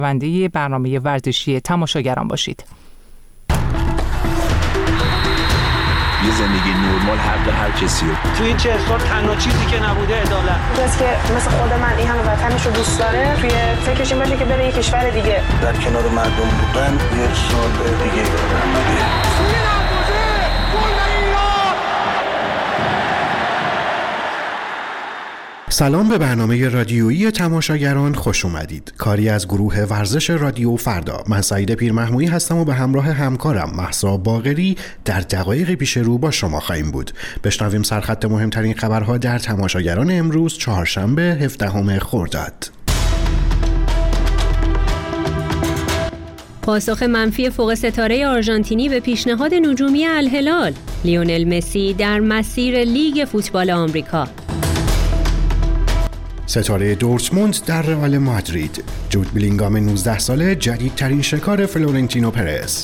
شنونده برنامه ورزشی تماشاگران باشید. یه زندگی نرمال حق هر کسی رو. تو این 40 سال تنها چیزی که نبوده عدالت. کسی که مثل خود من این همه وطنش رو دوست داره توی فکرش این باشه که بره یه کشور دیگه. در کنار مردم بودن یه سال دیگه دارم. سلام به برنامه رادیویی تماشاگران خوش اومدید. کاری از گروه ورزش رادیو فردا. من سعید پیرمحمودی هستم و به همراه همکارم مهسا باقری در دقایق پیش رو با شما خواهیم بود. بشنویم سرخط مهمترین خبرها در تماشاگران امروز چهارشنبه 17 خرداد. پاسخ منفی فوق ستاره آرژانتینی به پیشنهاد نجومی الهلال. لیونل مسی در مسیر لیگ فوتبال آمریکا. ستاره دورتموند در رئال مادرید. جود بلینگام 19 ساله جدیدترین شکار فلورنتینو پرز.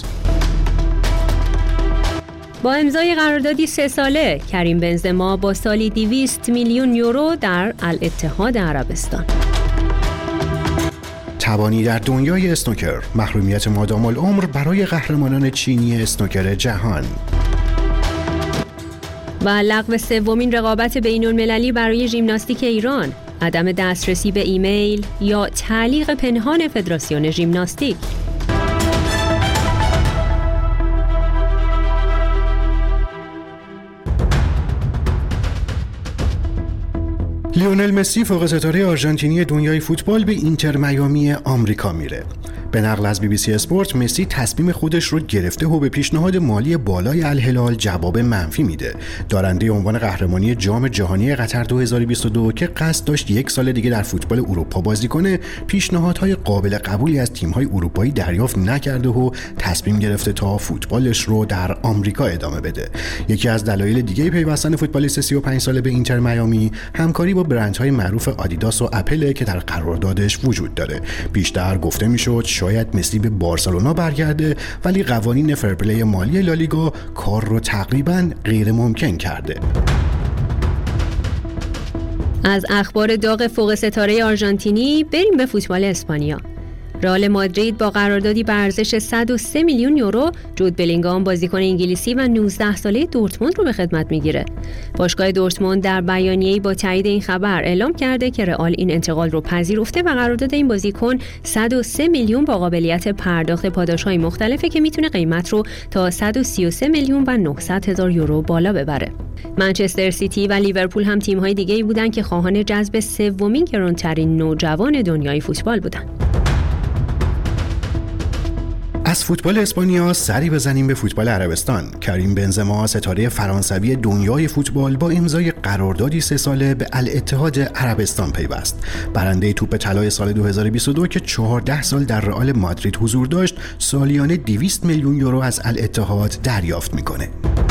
با امضای قراردادی 3 ساله کریم بنزما با سالی 200 میلیون یورو در الاتحاد عربستان. تبانی در دنیای اسنوکر. محرومیت مادام العمر برای قهرمانان چینی اسنوکر جهان. و لغو سومین رقابت بین‌المللی برای ژیمناستیک ایران. عدم دسترسی به ایمیل یا تعلیق پنهان فدراسیون ژیمناستیک. لیونل مسی فوق ستاره آرژانتینی دنیای فوتبال به اینتر میامی آمریکا میره. به نقل از BBC اسپورت مسی تصمیم خودش رو گرفته و به پیشنهاد مالی بالای الهلال جواب منفی میده. دارنده عنوان قهرمانی جام جهانی قطر 2022 که قصد داشت 1 سال دیگه در فوتبال اروپا بازی کنه، پیشنهادهای قابل قبولی از تیم‌های اروپایی دریافت نکرده و تصمیم گرفته تا فوتبالش رو در آمریکا ادامه بده. یکی از دلایل دیگه پیوستن فوتبالیست 35 ساله به اینتر میامی همکاری با برندهای معروف آدیداس و اپل که در قراردادش وجود داره. بیشتر گفته میشد شاید مسی به بارسلونا برگرده، ولی قوانین فرپلی مالی لالیگا کار رو تقریباً غیر ممکن کرده. از اخبار داغ فوق ستاره آرژانتینی بریم به فوتبال اسپانیا. رئال مادرید با قراردادی به ارزش 103 میلیون یورو جود بلینگام بازیکن انگلیسی و 19 ساله دورتموند رو به خدمت میگیره. باشگاه دورتموند در بیانیه‌ای با تایید این خبر اعلام کرده که رئال این انتقال رو پذیرفته و قرارداد این بازیکن 103 میلیون با قابلیت پرداخت پاداش‌های مختلفه که میتونه قیمت رو تا 133 میلیون و 900 هزار یورو بالا ببره. منچستر سیتی و لیورپول هم تیم‌های دیگه‌ای بودن که خواهان جذب سومین گرانترین نوجوان دنیای فوتبال بودن. از فوتبال اسپانیا سری بزنیم به فوتبال عربستان. کریم بنزما ستاره فرانسوی دنیای فوتبال با امضای قراردادی 3 ساله به الاتحاد عربستان پیوست. برنده توپ طلای سال 2022 که 14 سال در رئال مادرید حضور داشت، سالیانه 200 میلیون یورو از الاتحاد دریافت میکنه.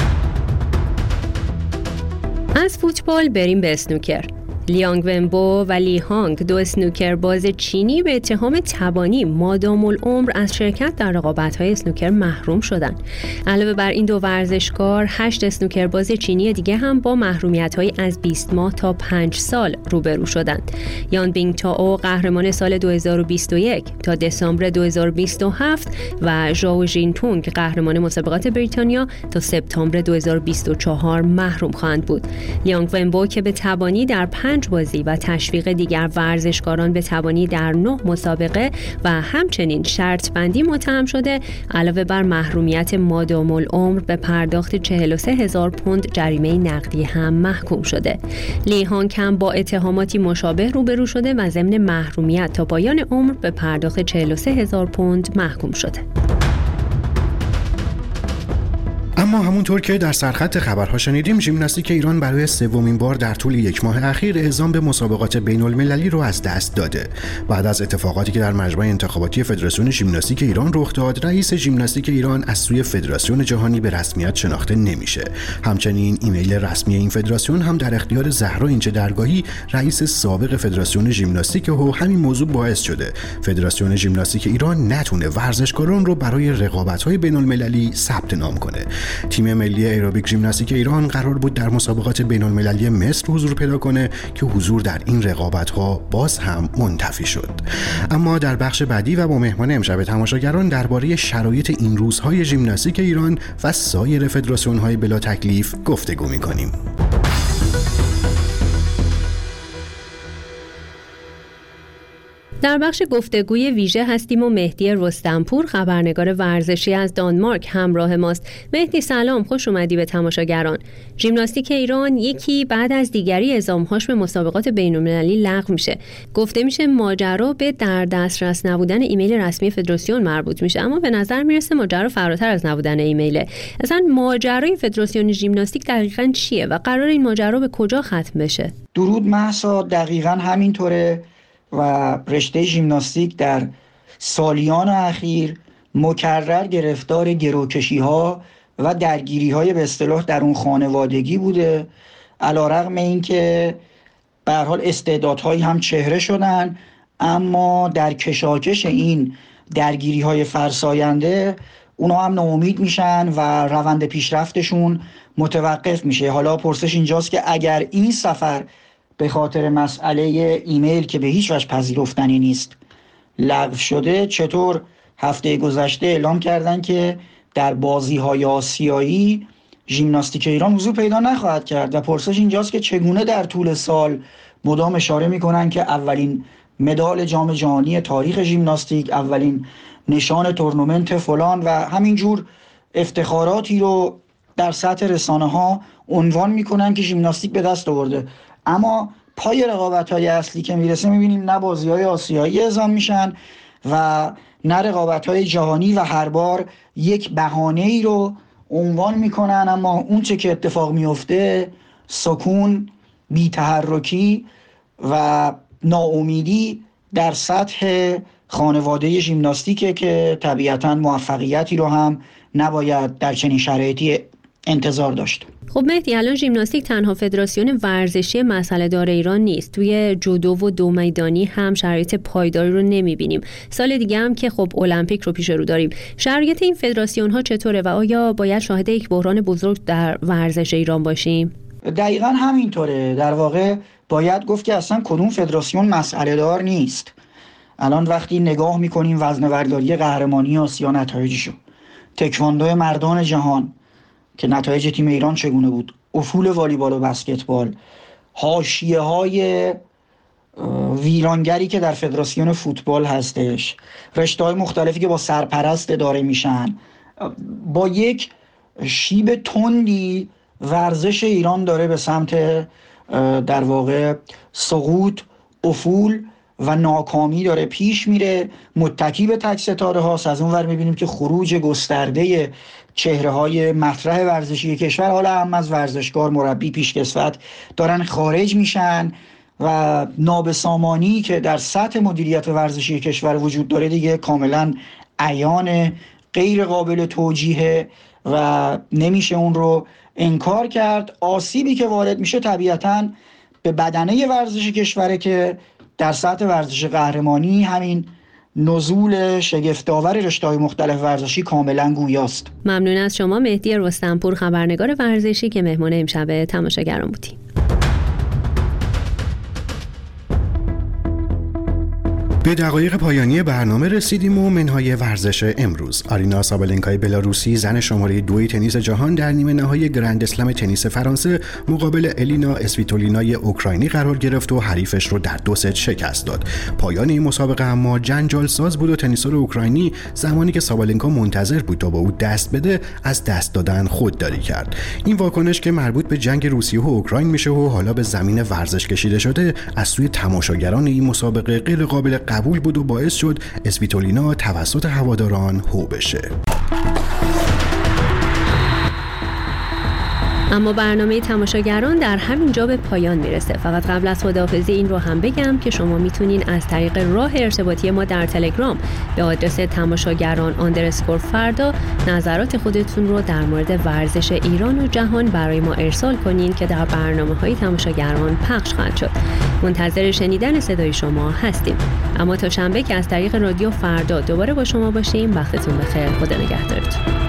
از فوتبال بریم به اسنوکر. لیانگ ونبو و لی هانگ، 2 اسنوکر باز چینی، به اتهام تبانی مادام العمر از شرکت در رقابت‌های اسنوکر محروم شدند. علاوه بر این 2 ورزشکار، 8 اسنوکر باز چینی دیگه هم با محرومیت‌های از 20 ماه تا 5 سال روبرو شدند. یان بینگ تائو قهرمان سال 2021 تا دسامبر 2027 و ژائو ژینتونگ قهرمان مسابقات بریتانیا تا سپتامبر 2024 محروم خواهند بود. لیانگ ونبو که به تبانی در 5 بازی و تشویق دیگر ورزشکاران به تبانی در 9 مسابقه و همچنین شرط بندی متهم شده، علاوه بر محرومیت مادام العمر به پرداخت 43,000 پوند جریمه نقدی هم محکوم شده. لی هانگ هم با اتهاماتی مشابه روبرو شده و ضمن محرومیت تا پایان عمر به پرداخت 43,000 پوند محکوم شده. اما همونطور که در سرخط خبرها شنیدیم، ژیمناستیک ایران برای 3مین بار در طول 1 ماه اخیر اعزام به مسابقات بین‌المللی رو از دست داده. بعد از اتفاقاتی که در مجمع انتخاباتی فدراسیون ژیمناستیک ایران رخ داد، رئیس ژیمناستیک ایران از سوی فدراسیون جهانی به رسمیت شناخته نمیشه. همچنین ایمیل رسمی این فدراسیون هم در اختیار زهرا اینچه درگاهی، رئیس سابق فدراسیون ژیمناستیک، و همین موضوع باعث شده فدراسیون ژیمناستیک ایران نتونه ورزشکاران رو برای رقابت‌های بین‌المللی ثبت نام کنه. تیم ملی ایروبیک ژیمناستیک ایران قرار بود در مسابقات بین‌المللی مصر حضور پیدا کنه که حضور در این رقابت‌ها باز هم منتفی شد. اما در بخش بعدی و با مهمان امشب تماشاگران درباره شرایط این روزهای ژیمناستیک ایران و سایر فدراسیون‌های بلا تکلیف گفتگو می‌کنیم. در بخش گفتگوی ویژه هستیم و مهدی رستمپور خبرنگار ورزشی از دانمارک همراه ماست. مهدی سلام، خوش اومدی به تماشاگران. ژیمناستیک ایران یکی بعد از دیگری اعزام‌هاش به مسابقات بین‌المللی لغو میشه. گفته میشه ماجرا به در دسترس نبودن ایمیل رسمی فدراسیون مربوط میشه، اما به نظر میرسه ماجرا فراتر از نبودن ایمیله. اصلا ماجرای فدراسیون ژیمناستیک دقیقاً چیه و قرار این ماجرا به کجا ختم بشه؟ درود مهسا، دقیقاً همینطوره و رشته ژیمناستیک در سالیان اخیر مکرر گرفتار گروکشی‌ها و درگیری‌های به اصطلاح در اون خانوادگی بوده، علی‌رغم اینکه به هر حال استعدادهایی هم چهره شدن، اما در کشاکش این درگیری‌های فرساینده اونا هم ناامید میشن و روند پیشرفتشون متوقف میشه. حالا پرسش اینجاست که اگر این سفر به خاطر مسئله ایمیل که به هیچ وجه پذیرفتنی نیست لغو شده، چطور هفته گذشته اعلام کردن که در بازی‌های آسیایی ژیمناستیک ایران حضور پیدا نخواهد کرد و پرسش اینجاست که چگونه در طول سال مدام اشاره میکنن که اولین مدال جام جهانی تاریخ ژیمناستیک، اولین نشان تورنمنت فلان و همینجور افتخاراتی رو در سطح رسانه‌ها عنوان میکنن که ژیمناستیک به دست آورده، اما پای رقابت‌های اصلی که میرسه میبینیم نه بازی‌های آسیایی اعزام میشن و نه رقابت‌های جهانی و هر بار یک بهانه‌ای رو عنوان میکنن، اما اون چه که اتفاق میفته سکون، بی‌تحرکی و ناامیدی در سطح خانواده ژیمناستیکه که طبیعتاً موفقیتی رو هم نباید در چنین شرایطی انتظار داشت. خب مهدی، الان ژیمناستیک تنها فدراسیون ورزشی مسئله دار ایران نیست. توی جودو و دو میدانی هم شرایط پایداری رو نمیبینیم. سال دیگه هم که خب المپیک رو پیش رو داریم. شرایط این فدراسیون ها چطوره و آیا باید شاهد یک بحران بزرگ در ورزش ایران باشیم؟ دقیقاً همینطوره. در واقع باید گفت که اصلا کدوم فدراسیون مسئله دار نیست. الان وقتی نگاه میکنیم وزنه‌برداری قهرمانی آسیا نتایجشو، تکواندو مردان جهان که نتایج تیم ایران چگونه بود، افول والیبال و بسکتبال، حاشیه‌های ویرانگری که در فدراسیون فوتبال هستش، رشته‌های مختلفی که با سرپرست اداره میشن، با یک شیب تندی ورزش ایران داره به سمت در واقع سقوط، افول و ناکامی داره پیش میره. متکی به تک ستاره هاست. از اون ور میبینیم که خروج گسترده چهره های مطرح ورزشی کشور، حالا هم از ورزشکار، مربی، پیشکسوت دارن خارج میشن و نابسامانی که در سطح مدیریت ورزشی کشور وجود داره دیگه کاملا عیان، غیر قابل توجیه و نمیشه اون رو انکار کرد. آسیبی که وارد میشه طبیعتاً به بدنه ورزش کشوره که در سطح ورزش قهرمانی همین نزول شگفت‌آور رشته‌های مختلف ورزشی کاملا گویاست. ممنون از شما مهدی رستمپور خبرنگار ورزشی که مهمان امشب تماشاگران بودیم. به دقایق پایانی برنامه رسیدیم و منهای ورزش امروز. آرینا سابالنکای بلاروسی زن شماره 2 تنیس جهان در نیمه نهایی گرند اسلم تنیس فرانسه مقابل الینا اسویتولینای اوکراینی قرار گرفت و حریفش رو در 2 ست شکست داد. پایان این مسابقه اما جنجال ساز بود و تنیسور اوکراینی زمانی که سابالنکا منتظر بود تا با او دست بده از دست دادن خودداری کرد. این واکنش که مربوط به جنگ روسیه و اوکراین میشه و حالا به زمین ورزش کشیده شده از سوی تماشاگران این مسابقه غیر قابل قبول بود و باعث شد اسویتولینا توسط هواداران هو بشه. اما برنامه تماشاگران در همین جا به پایان میرسه. فقط قبل از خداحافظی این رو هم بگم که شما میتونین از طریق راه ارتباطی ما در تلگرام به آدرس تماشاگران_فردا نظرات خودتون رو در مورد ورزش ایران و جهان برای ما ارسال کنین که در برنامه‌های تماشاگران پخش خواهد شد. منتظر شنیدن صدای شما هستیم. اما تا شنبه که از طریق رادیو فردا دوباره با شما باشیم، وقتتون بخیر. خدا نگهدارتون.